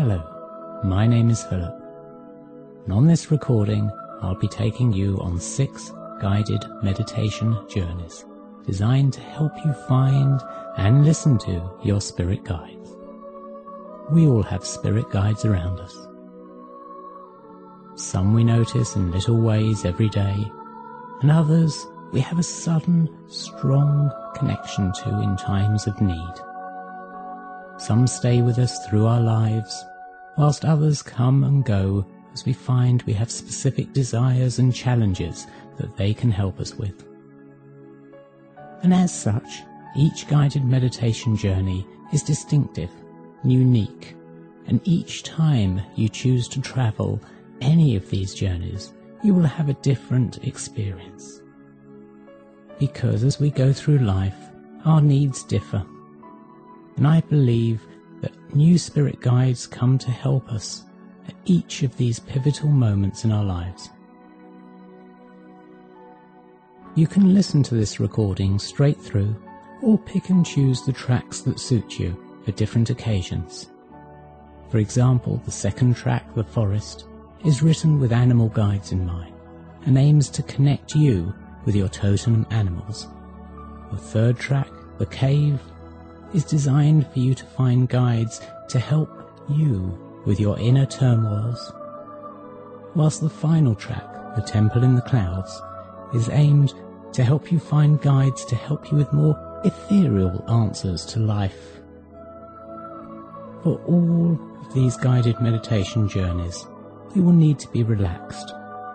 Hello, my name is Philip, and on this recording I'll be taking you on 6 guided meditation journeys designed to help you find and listen to your spirit guides. We all have spirit guides around us. Some we notice in little ways every day, and others we have a sudden, strong connection to in times of need. Some stay with us through our lives, whilst others come and go as we find we have specific desires and challenges that they can help us with. And as such, each guided meditation journey is distinctive, unique, and each time you choose to travel any of these journeys, you will have a different experience. Because as we go through life, our needs differ. And I believe that new spirit guides come to help us at each of these pivotal moments in our lives. You can listen to this recording straight through, or pick and choose the tracks that suit you for different occasions. For example, the second track, The Forest, is written with animal guides in mind and aims to connect you with your totem animals. The third track, The Cave, is designed for you to find guides to help you with your inner turmoils, whilst the final track, The Temple in the Clouds, is aimed to help you find guides to help you with more ethereal answers to life. For all of these guided meditation journeys, you will need to be relaxed,